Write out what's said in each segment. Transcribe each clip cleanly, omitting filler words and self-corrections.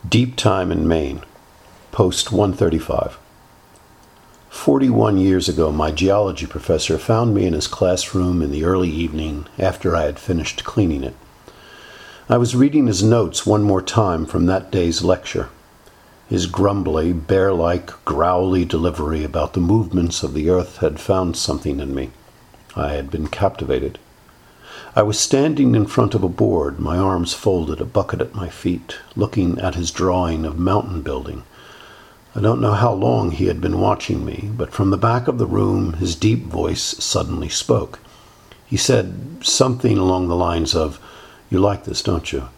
Deep Time in Maine, Post 135. 41 years ago, my geology professor found me in his classroom in the early evening after I had finished cleaning it. I was reading his notes one more time from that day's lecture. His grumbly, bear-like, growly delivery about the movements of the earth had found something in me. I had been captivated. I was standing in front of a board, my arms folded, a bucket at my feet, looking at his drawing of mountain building. I don't know how long he had been watching me, but from the back of the room his deep voice suddenly spoke. He said something along the lines of, "You like this, don't you?"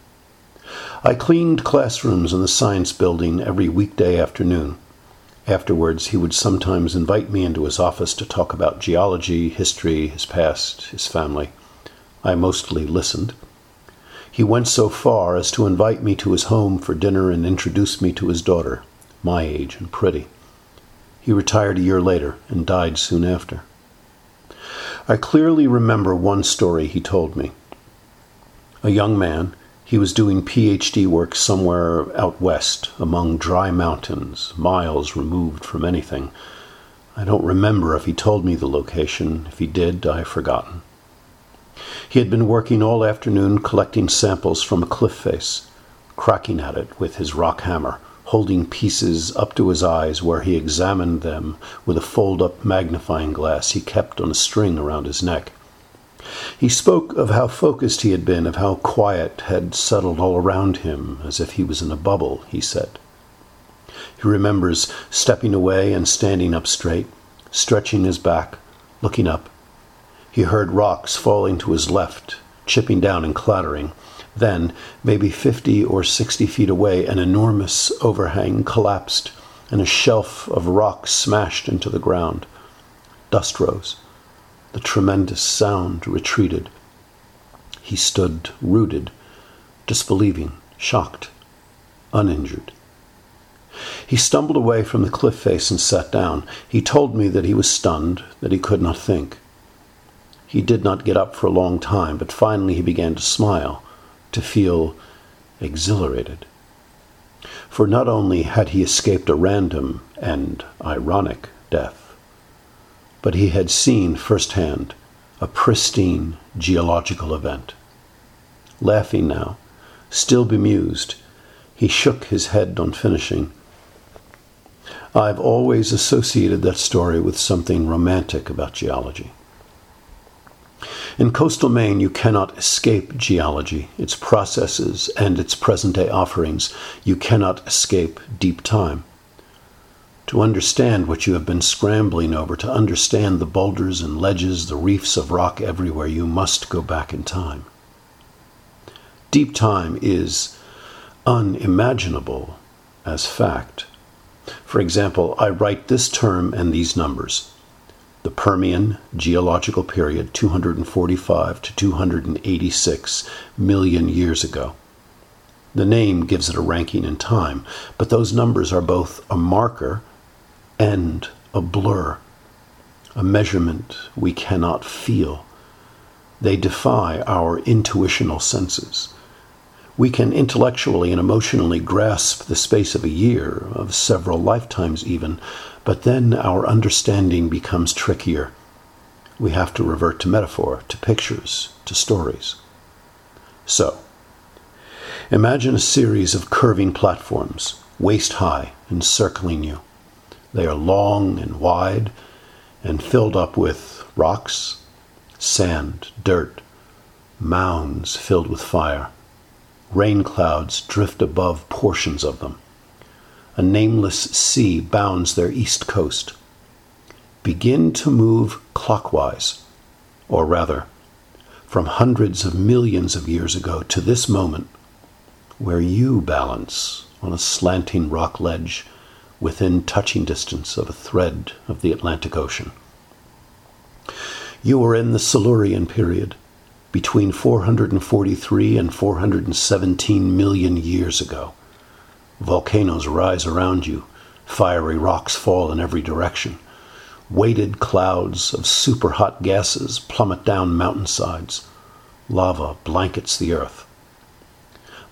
I cleaned classrooms in the science building every weekday afternoon. Afterwards, he would sometimes invite me into his office to talk about geology, history, his past, his family. I mostly listened. He went so far as to invite me to his home for dinner and introduce me to his daughter, my age and pretty. He retired a year later and died soon after. I clearly remember one story he told me. A young man, he was doing PhD work somewhere out west, among dry mountains, miles removed from anything. I don't remember if he told me the location. If he did, I've forgotten. He had been working all afternoon collecting samples from a cliff face, cracking at it with his rock hammer, holding pieces up to his eyes where he examined them with a fold-up magnifying glass he kept on a string around his neck. He spoke of how focused he had been, of how quiet had settled all around him, as if he was in a bubble, he said. He remembers stepping away and standing up straight, stretching his back, looking up. He heard rocks falling to his left, chipping down and clattering. Then, maybe 50 or 60 feet away, an enormous overhang collapsed, and a shelf of rocks smashed into the ground. Dust rose. The tremendous sound retreated. He stood rooted, disbelieving, shocked, uninjured. He stumbled away from the cliff face and sat down. He told me that he was stunned, that he could not think. He did not get up for a long time, but finally he began to smile, to feel exhilarated. For not only had he escaped a random and ironic death, but he had seen firsthand a pristine geological event. Laughing now, still bemused, he shook his head on finishing. I've always associated that story with something romantic about geology. In coastal Maine, you cannot escape geology, its processes, and its present-day offerings. You cannot escape deep time. To understand what you have been scrambling over, to understand the boulders and ledges, the reefs of rock everywhere, you must go back in time. Deep time is unimaginable as fact. For example, I write this term and these numbers. The Permian geological period, 245 to 286 million years ago. The name gives it a ranking in time, but those numbers are both a marker and a blur, a measurement we cannot feel. They defy our intuitional senses. We can intellectually and emotionally grasp the space of a year, of several lifetimes even, but then our understanding becomes trickier. We have to revert to metaphor, to pictures, to stories. So, imagine a series of curving platforms, waist-high, encircling you. They are long and wide and filled up with rocks, sand, dirt, mounds filled with fire. Rain clouds drift above portions of them. A nameless sea bounds their east coast. Begin to move clockwise, or rather, from hundreds of millions of years ago to this moment, where you balance on a slanting rock ledge within touching distance of a thread of the Atlantic Ocean. You are in the Silurian period, between 443 and 417 million years ago. Volcanoes rise around you. Fiery rocks fall in every direction. Weighted clouds of super-hot gases plummet down mountainsides. Lava blankets the earth.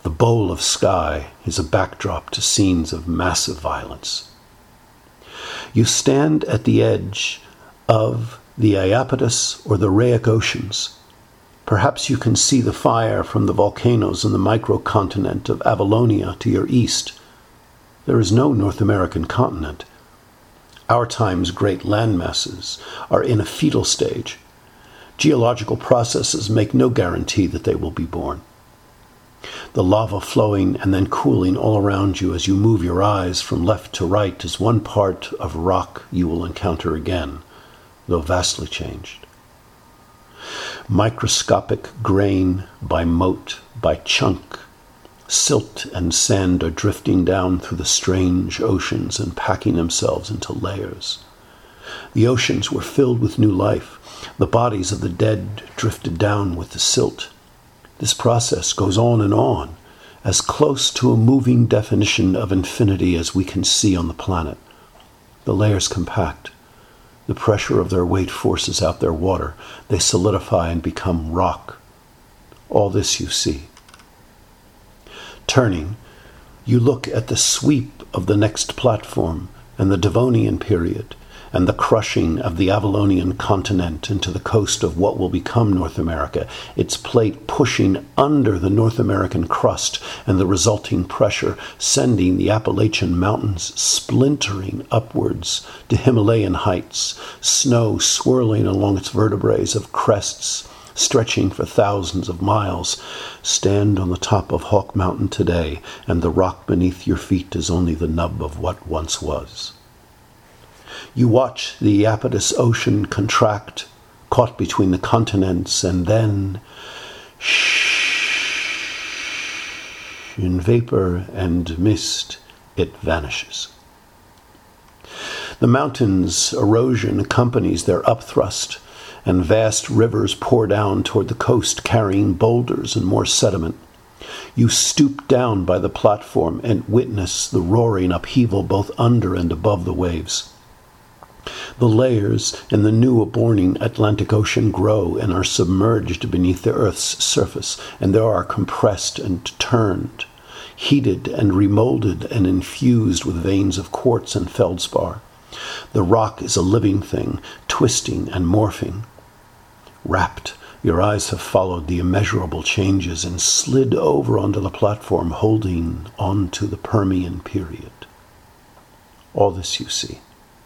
The bowl of sky is a backdrop to scenes of massive violence. You stand at the edge of the Iapetus or the Rheic Oceans. Perhaps you can see the fire from the volcanoes in the microcontinent of Avalonia to your east. There is no North American continent. Our time's great landmasses are in a fetal stage. Geological processes make no guarantee that they will be born. The lava flowing and then cooling all around you as you move your eyes from left to right is one part of rock you will encounter again, though vastly changed. Microscopic grain by mote, by chunk, silt and sand are drifting down through the strange oceans and packing themselves into layers. The oceans were filled with new life. The bodies of the dead drifted down with the silt. This process goes on, as close to a moving definition of infinity as we can see on the planet. The layers compact. The pressure of their weight forces out their water. They solidify and become rock. All this you see. Turning, you look at the sweep of the next platform and the Devonian period and the crushing of the Avalonian continent into the coast of what will become North America, its plate pushing under the North American crust and the resulting pressure sending the Appalachian Mountains splintering upwards to Himalayan heights, snow swirling along its vertebrae of crests, stretching for thousands of miles. Stand on the top of Hawk Mountain today, and the rock beneath your feet is only the nub of what once was. You watch the Iapetus Ocean contract, caught between the continents, and then, in vapor and mist, it vanishes. The mountains' erosion accompanies their upthrust, and vast rivers pour down toward the coast carrying boulders and more sediment. You stoop down by the platform and witness the roaring upheaval both under and above the waves. The layers in the new aborning Atlantic Ocean grow and are submerged beneath the Earth's surface, and there are compressed and turned, heated and remolded and infused with veins of quartz and feldspar. The rock is a living thing, twisting and morphing. Rapt, your eyes have followed the immeasurable changes and slid over onto the platform, holding on to the Permian period. All this you see.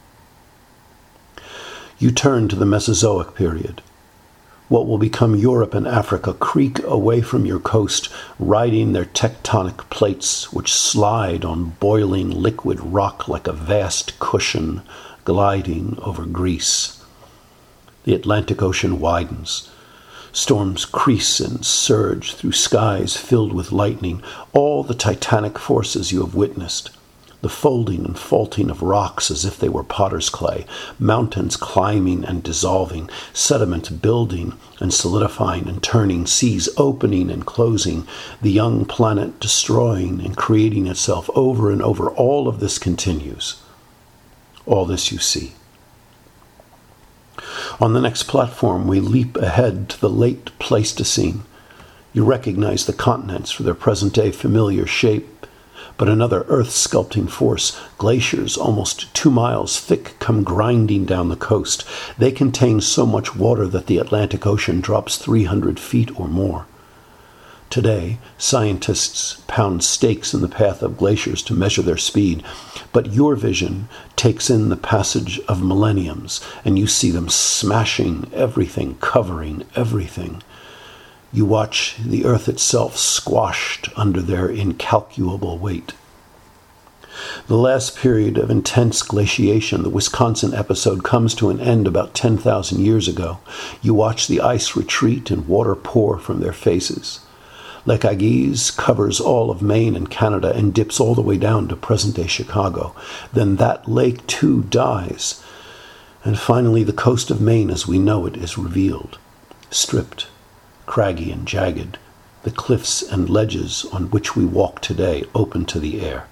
You turn to the Mesozoic period. What will become Europe and Africa creak away from your coast, riding their tectonic plates, which slide on boiling liquid rock like a vast cushion gliding over Greece. The Atlantic Ocean widens. Storms crease and surge through skies filled with lightning, all the titanic forces you have witnessed. The folding and faulting of rocks as if they were potter's clay, mountains climbing and dissolving, sediment building and solidifying and turning, seas opening and closing, the young planet destroying and creating itself over and over. All of this continues. All this you see. On the next platform, we leap ahead to the late Pleistocene. You recognize the continents for their present-day familiar shape, but another earth-sculpting force, glaciers almost 2 miles thick, come grinding down the coast. They contain so much water that the Atlantic Ocean drops 300 feet or more. Today, scientists pound stakes in the path of glaciers to measure their speed, but your vision takes in the passage of millenniums, and you see them smashing everything, covering everything. You watch the earth itself squashed under their incalculable weight. The last period of intense glaciation, the Wisconsin episode, comes to an end about 10,000 years ago. You watch the ice retreat and water pour from their faces. Lake Agassiz covers all of Maine and Canada and dips all the way down to present-day Chicago. Then that lake, too, dies. And finally, the coast of Maine as we know it is revealed, stripped, craggy and jagged, the cliffs and ledges on which we walk today open to the air.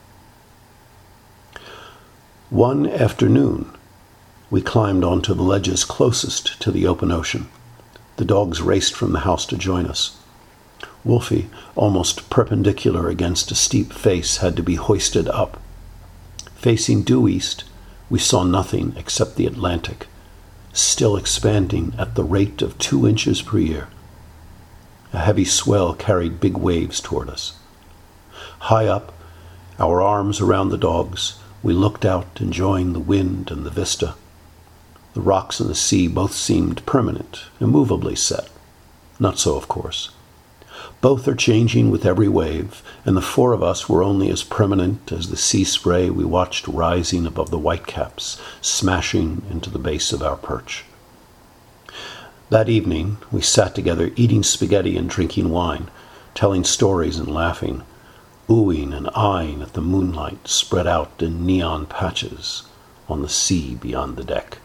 One afternoon, we climbed onto the ledges closest to the open ocean. The dogs raced from the house to join us. Wolfie, almost perpendicular against a steep face, had to be hoisted up. Facing due east, we saw nothing except the Atlantic, still expanding at the rate of 2 inches per year. A heavy swell carried big waves toward us. High up, our arms around the dogs, we looked out, enjoying the wind and the vista. The rocks and the sea both seemed permanent, immovably set. Not so, of course. Both are changing with every wave, and the 4 of us were only as permanent as the sea spray we watched rising above the whitecaps, smashing into the base of our perch. That evening, we sat together eating spaghetti and drinking wine, telling stories and laughing, oohing and eyeing at the moonlight spread out in neon patches on the sea beyond the deck.